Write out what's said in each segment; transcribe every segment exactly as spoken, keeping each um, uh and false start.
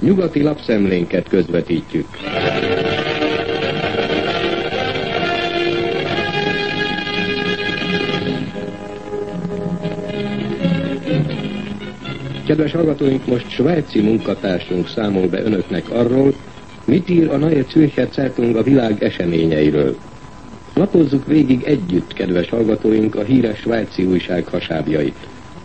Nyugati lapszemlénket közvetítjük. Kedves hallgatóink, most svájci munkatársunk számol be önöknek arról, mit ír a Neue Zürcher Zeitung a világ eseményeiről. Lapozzuk végig együtt, kedves hallgatóink, a híres svájci újság hasábjait.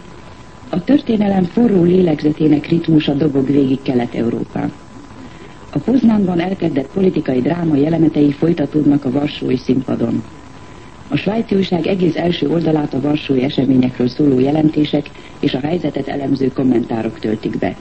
A történelem forró lélegzetének ritmusa dobog végig Kelet-Európán. A Poznánban elkezdett politikai dráma jelenetei folytatódnak a varsói színpadon. A svájci újság egész első oldalát a varsói eseményekről szóló jelentések és a helyzetet elemző kommentárok töltik be.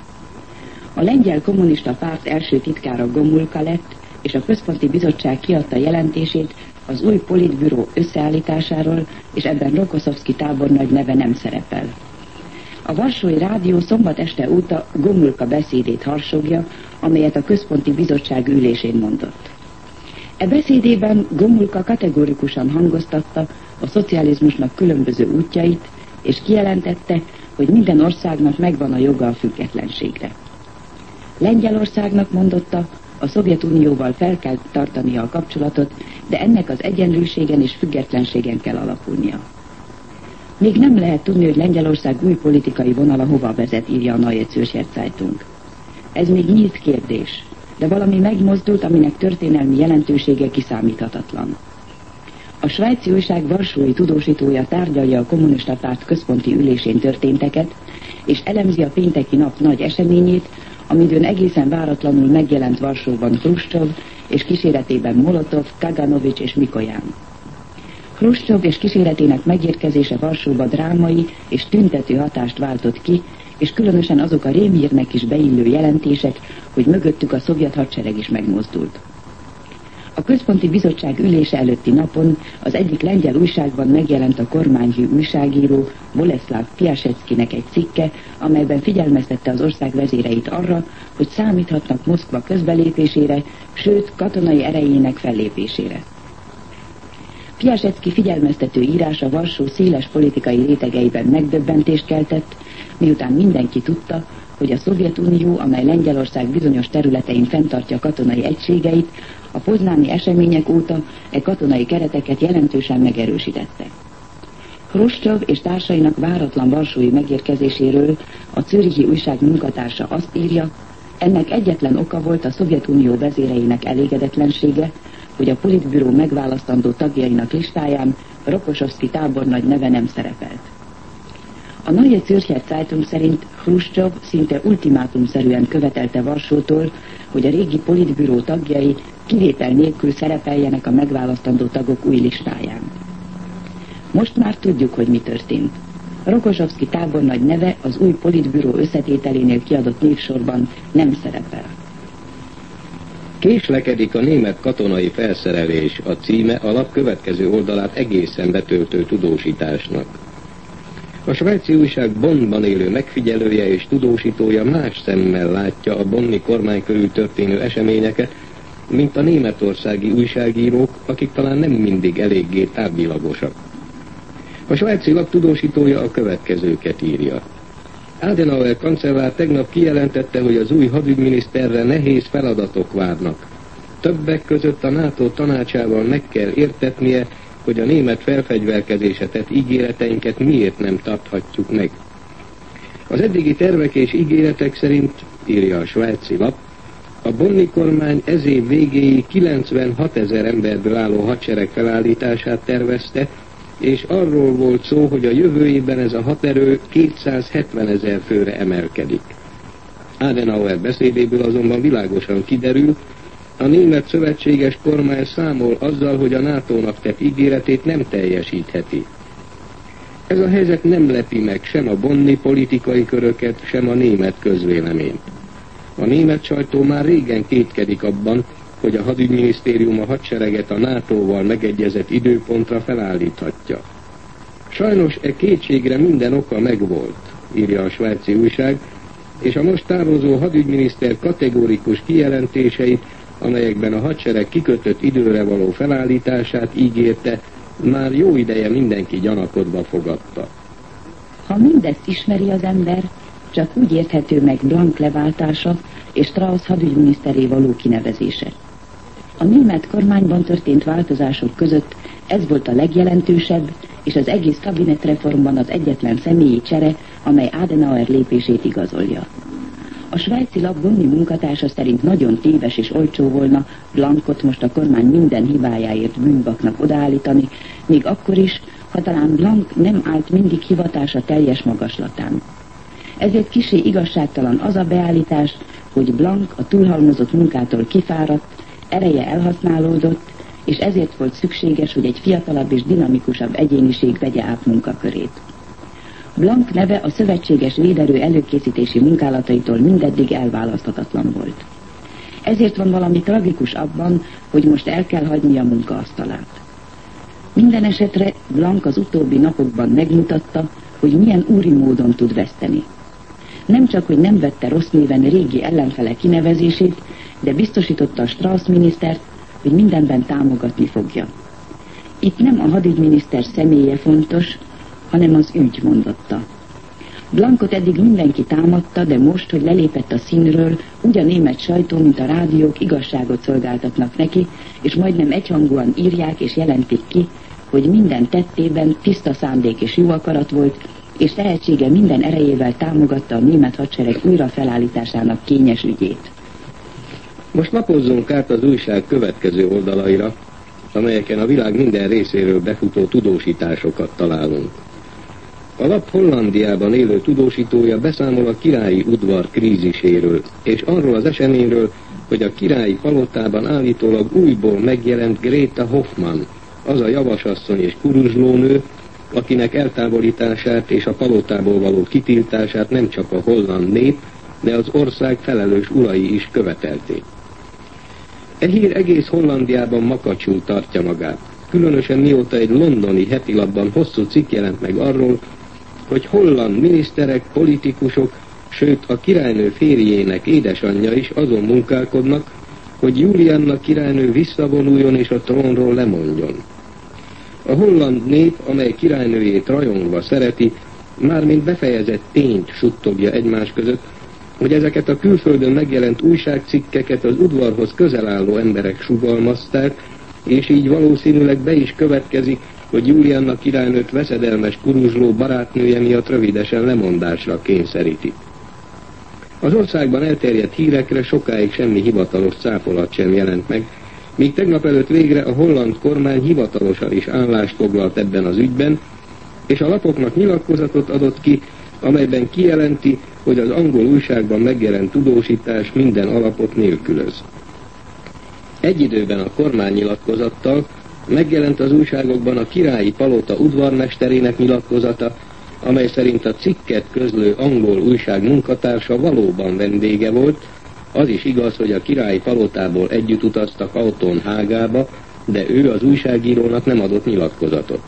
A lengyel kommunista párt első titkára Gomulka lett, és a Központi Bizottság kiadta jelentését az új politbüró összeállításáról, és ebben Rokoszovszki tábornagy neve nem szerepel. A Varsói Rádió szombat este óta Gomulka beszédét harsogja, amelyet a Központi Bizottság ülésén mondott. E beszédében Gomulka kategórikusan hangoztatta a szocializmusnak különböző útjait, és kijelentette, hogy minden országnak megvan a joga a függetlenségre. Lengyelországnak, mondotta, a Szovjetunióval fel kell tartania a kapcsolatot, de ennek az egyenlőségen és függetlenségen kell alapulnia. Még nem lehet tudni, hogy Lengyelország új politikai vonala hova vezet, írja a Neue Zürcher Zeitung. Ez még nyílt kérdés, de valami megmozdult, aminek történelmi jelentősége kiszámíthatatlan. A svájci újság varsói tudósítója tárgyalja a kommunista párt központi ülésén történteket, és elemzi a pénteki nap nagy eseményét, amidőn egészen váratlanul megjelent Varsóban Hruscsov, és kíséretében Molotov, Kaganovics és Mikojan. Hruscsov és kíséretének megérkezése Varsóba drámai és tüntető hatást váltott ki, és különösen azok a rémhírnek is beillő jelentések, hogy mögöttük a szovjet hadsereg is megmozdult. A Központi Bizottság ülése előtti napon az egyik lengyel újságban megjelent a kormányhű újságíró Boleszláv Piaseckinek egy cikke, amelyben figyelmeztette az ország vezéreit arra, hogy számíthatnak Moszkva közbelépésére, sőt katonai erejének fellépésére. Piasecki figyelmeztető írása Varsó széles politikai rétegeiben megdöbbentést keltett, miután mindenki tudta, hogy a Szovjetunió, amely Lengyelország bizonyos területein fenntartja katonai egységeit, a poznáni események óta e katonai kereteket jelentősen megerősítette. Hruscsov és társainak váratlan varsói megérkezéséről a zürichi újság munkatársa azt írja, ennek egyetlen oka volt a Szovjetunió vezéreinek elégedetlensége, hogy a politbüró megválasztandó tagjainak listáján Rokoszovszki tábornagy neve nem szerepelt. A Neue Zürcher Zeitung szerint Hruscsov szinte ultimátumszerűen követelte Varsótól, hogy a régi politbüró tagjai kivétel nélkül szerepeljenek a megválasztandó tagok új listáján. Most már tudjuk, hogy mi történt. Rokoszovszki tábornagy neve az új politbüró összetételénél kiadott névsorban nem szerepel. Késlekedik a német katonai felszerelés, a címe a lap következő oldalát egészen betöltő tudósításnak. A svájci újság Bonnban élő megfigyelője és tudósítója más szemmel látja a bonni kormány körül történő eseményeket, mint a németországi újságírók, akik talán nem mindig eléggé távvilagosak. A svájci lap tudósítója a következőket írja. Adenauer kancellár tegnap kijelentette, hogy az új hadügyminiszterre nehéz feladatok várnak. Többek között a NATO tanácsával meg kell értetnie, hogy a német felfegyverkezésre tett ígéreteinket miért nem tarthatjuk meg. Az eddigi tervek és ígéretek szerint, írja a svájci lap, a bonni kormány ez év végéig kilencvenhatezer emberből álló hadsereg felállítását tervezte, és arról volt szó, hogy a jövő évben ez a haderő kétszázhetvenezer főre emelkedik. Adenauer beszédéből azonban világosan kiderül, a német szövetséges kormány számol azzal, hogy a nátónak tett ígéretét nem teljesítheti. Ez a helyzet nem lepi meg sem a bonni politikai köröket, sem a német közvéleményt. A német sajtó már régen kétkedik abban, hogy a hadügyminisztérium a hadsereget a nátóval megegyezett időpontra felállíthatja. Sajnos e kétségre minden oka megvolt, írja a svájci újság, és a most távozó hadügyminiszter kategórikus kijelentéseit, amelyekben a hadsereg kikötött időre való felállítását ígérte, már jó ideje mindenki gyanakodva fogadta. Ha mindezt ismeri az ember, csak úgy érthető meg Blank leváltása és Strauss hadügyminiszteré való kinevezése. A német kormányban történt változások között ez volt a legjelentősebb, és az egész kabinetreformban az egyetlen személyi csere, amely Adenauer lépését igazolja. A svájci lap Bonni munkatársa szerint nagyon téves és olcsó volna Blankot most a kormány minden hibájáért bűnbaknak odaállítani, még akkor is, ha talán Blank nem állt mindig hivatása teljes magaslatán. Ezért kissé igazságtalan az a beállítás, hogy Blank a túlhalmozott munkától kifáradt, ereje elhasználódott, és ezért volt szükséges, hogy egy fiatalabb és dinamikusabb egyéniség vegye át munkakörét. Blank neve a szövetséges véderő előkészítési munkálataitól mindeddig elválaszthatatlan volt. Ezért van valami tragikus abban, hogy most el kell hagyni a munkaasztalát. Minden esetre Blank az utóbbi napokban megmutatta, hogy milyen úri módon tud veszteni. Nem csak, hogy nem vette rossz néven régi ellenfele kinevezését, de biztosította a Strauss minisztert, hogy mindenben támogatni fogja. Itt nem a hadügyminiszter személye fontos, hanem az ügy, mondotta. Blankot eddig mindenki támadta, de most, hogy lelépett a színről, úgy a német sajtó, mint a rádiók igazságot szolgáltatnak neki, és majdnem egyhangúan írják és jelentik ki, hogy minden tettében tiszta szándék és jó akarat volt, és tehetsége minden erejével támogatta a német hadsereg újra felállításának kényes ügyét. Most lapozzunk át az újság következő oldalaira, amelyeken a világ minden részéről befutó tudósításokat találunk. A lap Hollandiában élő tudósítója beszámol a királyi udvar kríziséről, és arról az eseményről, hogy a királyi palotában állítólag újból megjelent Greta Hoffmann, az a javasasszony és kuruzslónő, akinek eltávolítását és a palotából való kitiltását nem csak a holland nép, de az ország felelős urai is követelték. E hír egész Hollandiában makacsul tartja magát, különösen mióta egy londoni hetilapban hosszú cikk jelent meg arról, hogy holland miniszterek, politikusok, sőt a királynő férjének édesanyja is azon munkálkodnak, hogy Julianna királynő visszavonuljon és a trónról lemondjon. A holland nép, amely királynőjét rajongva szereti, mármint befejezett tényt suttogja egymás között, hogy ezeket a külföldön megjelent újságcikkeket az udvarhoz közel álló emberek sugalmazták, és így valószínűleg be is következik, hogy Julianna királynőt veszedelmes kuruzsló barátnője miatt rövidesen lemondásra kényszeríti. Az országban elterjedt hírekre sokáig semmi hivatalos cáfolat sem jelent meg, míg tegnap előtt végre a holland kormány hivatalosan is állást foglalt ebben az ügyben, és a lapoknak nyilatkozatot adott ki, amelyben kijelenti, hogy az angol újságban megjelent tudósítás minden alapot nélkülöz. Egy időben a kormány nyilatkozattal megjelent az újságokban a királyi palota udvarmesterének nyilatkozata, amely szerint a cikket közlő angol újság munkatársa valóban vendége volt. Az is igaz, hogy a királyi palotából együtt utaztak autón Hágába, de ő az újságírónak nem adott nyilatkozatot.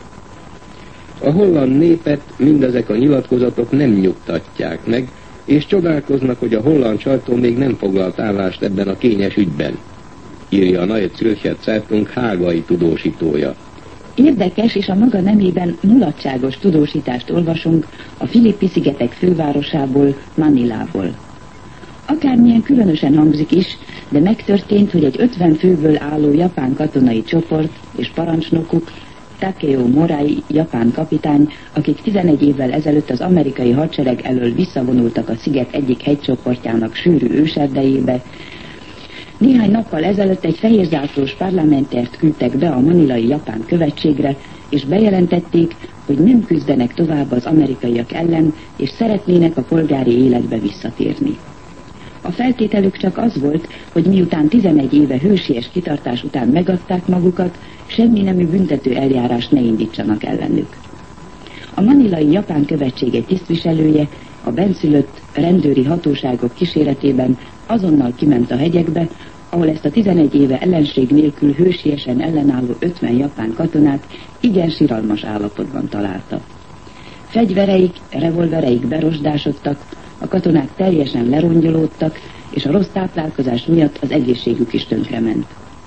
A holland népet mindezek a nyilatkozatok nem nyugtatják meg, és csodálkoznak, hogy a holland sajtó még nem foglalt állást ebben a kényes ügyben, írja a Neue Zürcher Zeitung hágai tudósítója. Érdekes és a maga nemében mulatságos tudósítást olvasunk a Filippi-szigetek fővárosából, Manilából. Akármilyen különösen hangzik is, de megtörtént, hogy egy ötven főből álló japán katonai csoport és parancsnokuk, Takeo Morai japán kapitány, akik tizenegy évvel ezelőtt az amerikai hadsereg elől visszavonultak a sziget egyik hegycsoportjának sűrű őserdejébe, néhány nappal ezelőtt egy fehérzászlós parlamentert küldtek be a manilai japán követségre, és bejelentették, hogy nem küzdenek tovább az amerikaiak ellen, és szeretnének a polgári életbe visszatérni. A feltételük csak az volt, hogy miután tizenegy éve hősies kitartás után megadták magukat, semmi nemű büntető eljárást ne indítsanak ellenük. A manilai japán követség egy tisztviselője a benszülött rendőri hatóságok kíséretében azonnal kiment a hegyekbe, ahol ezt a tizenegy éve ellenség nélkül hősiesen ellenálló ötven japán katonát igen siralmas állapotban találta. Fegyvereik, revolvereik berosdásodtak, a katonák teljesen lerongyolódtak, és a rossz táplálkozás miatt az egészségük is tönkrement.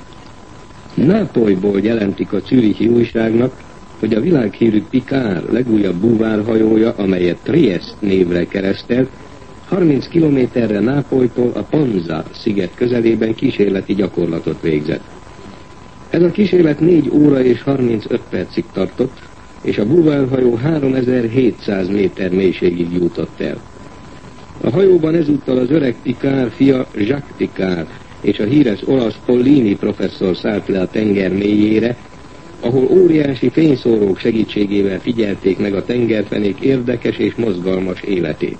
Nápolyból jelentik a zürichi újságnak, hogy a világhírű Picard legújabb búvárhajója, amelyet Trieste névre keresztelt, harminc kilométerre Nápolytól a Panza sziget közelében kísérleti gyakorlatot végzett. Ez a kísérlet négy óra és harmincöt percig tartott, és a búvárhajó háromezer-hétszáz méter mélységig jutott el. A hajóban ezúttal az öreg Picard fia Jacques Picard és a híres olasz Pollini professzor szállt le a tenger mélyére, ahol óriási fényszórók segítségével figyelték meg a tengerfenék érdekes és mozgalmas életét.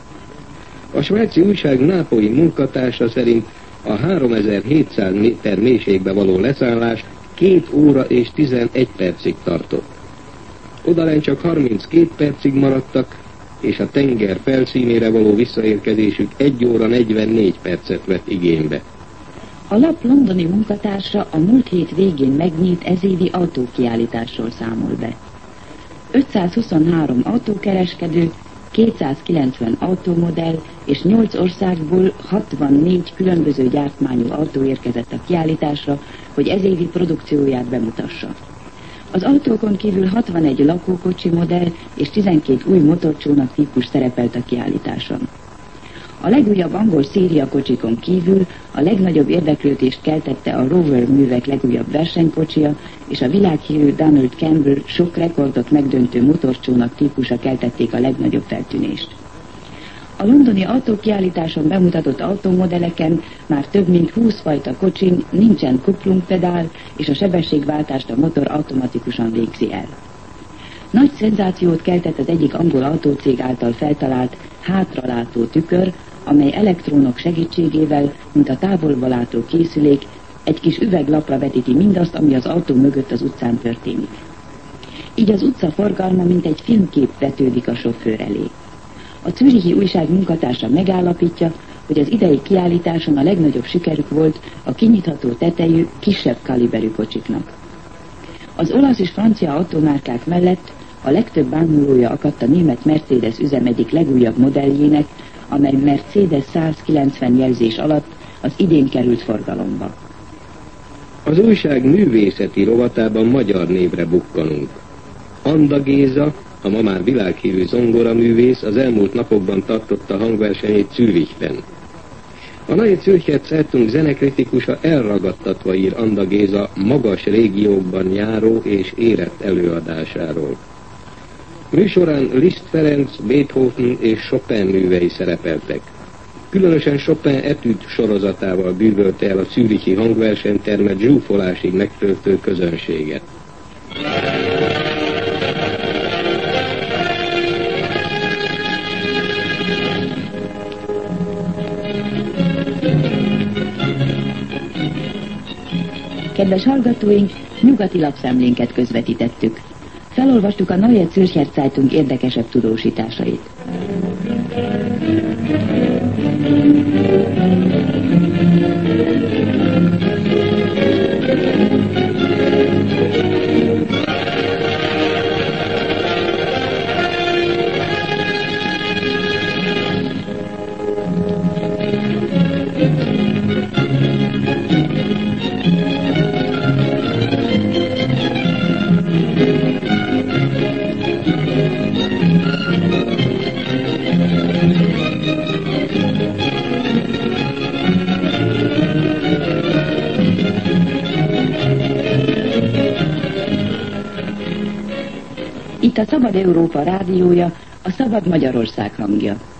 A svájci újság nápolyi munkatársa szerint a háromezer-hétszáz méter mélységbe való leszállás két óra és tizenegy percig tartott. Odalent csak harminckét percig maradtak, és a tenger felszínére való visszaérkezésük egy óra negyvennégy percet vett igénybe. A lap londoni munkatársa a múlt hét végén megnyílt ezévi autókiállításról számol be. ötszázhuszonhárom autókereskedő, kétszázkilencven automodell és nyolc országból hatvannégy különböző gyártmányú autó érkezett a kiállításra, hogy ezévi produkcióját bemutassa. Az autókon kívül hatvanegy lakókocsi modell és tizenkét új motorcsónak típus szerepelt a kiállításon. A legújabb angol széria kocsikon kívül a legnagyobb érdeklődést keltette a Rover művek legújabb versenykocsia, és a világhírű Donald Campbell sok rekordot megdöntő motorcsónak típusa keltették a legnagyobb feltűnést. A londoni autókiállításon bemutatott automodelleken már több mint húsz fajta kocsin nincsen kuplungpedál, és a sebességváltást a motor automatikusan végzi el. Nagy szenzációt keltett az egyik angol autócég által feltalált hátralátó tükör, amely elektrónok segítségével, mint a távolba látó készülék, egy kis üveglapra vetíti mindazt, ami az autó mögött az utcán történik. Így az utca forgalma mint egy filmkép vetődik a sofőr elé. A zürichi újság munkatársa megállapítja, hogy az idei kiállításon a legnagyobb sikerük volt a kinyitható tetejű, kisebb kaliberű kocsiknak. Az olasz és francia automárkák mellett a legtöbb bámulója akadt a német Mercedes üzem egyik legújabb modelljének, amely Mercedes százkilencven jelzés alatt az idén került forgalomba. Az újság művészeti rovatában magyar névre bukkanunk. Anda Géza, a ma már világhírű zongoraművész, az elmúlt napokban tartotta hangversenyét Zürichben. A Neue Zürcher Zeitung zenekritikusa elragadtatva ír Anda Géza magas régiókban járó és érett előadásáról. Műsorán Liszt Ferenc, Beethoven és Chopin művei szerepeltek. Különösen Chopin etüd sorozatával bűvölte el a zürichi hangversenytermet zsúfolásig megtöltő közönséget. Kedves hallgatóink, nyugati lapszemlénket közvetítettük. Felolvastuk a Neue Zürcher Zeitung érdekesebb tudósításait. Itt a Szabad Európa rádiója, a Szabad Magyarország hangja.